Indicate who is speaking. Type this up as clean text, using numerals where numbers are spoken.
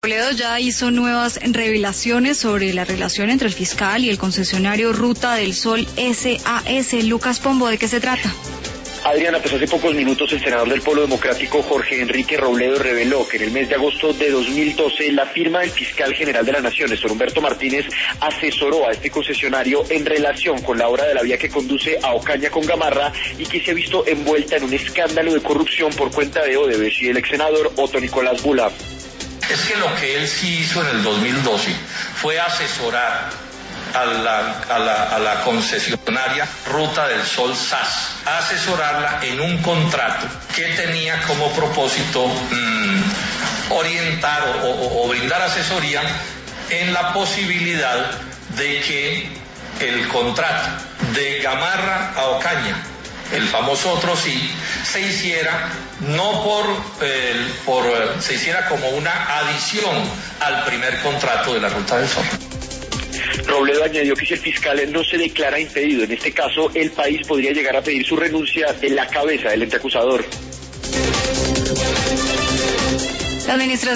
Speaker 1: Robledo ya hizo nuevas revelaciones sobre la relación entre el fiscal y el concesionario Ruta del Sol SAS. Lucas Pombo, ¿de qué se trata?
Speaker 2: Adriana, pues hace pocos minutos el senador del Polo Democrático Jorge Enrique Robledo reveló que en el mes de agosto de 2012 la firma del fiscal general de la Nación, Néstor Humberto Martínez, asesoró a este concesionario en relación con la obra de la vía que conduce a Ocaña con Gamarra y que se ha visto envuelta en un escándalo de corrupción por cuenta de Odebrecht y del ex senador Otto Nicolás Bulá.
Speaker 3: Es que lo que él sí hizo en el 2012 fue asesorar a la concesionaria Ruta del Sol SAS, asesorarla en un contrato que tenía como propósito orientar o brindar asesoría en la posibilidad de que el contrato de Gamarra a Ocaña, el famoso otro sí, se hiciera no se hiciera como una adición al primer contrato de la Ruta del Sol.
Speaker 2: Robledo añadió que si el fiscal no se declara impedido en este caso, el país podría llegar a pedir su renuncia de la cabeza del ente acusador.
Speaker 1: La administración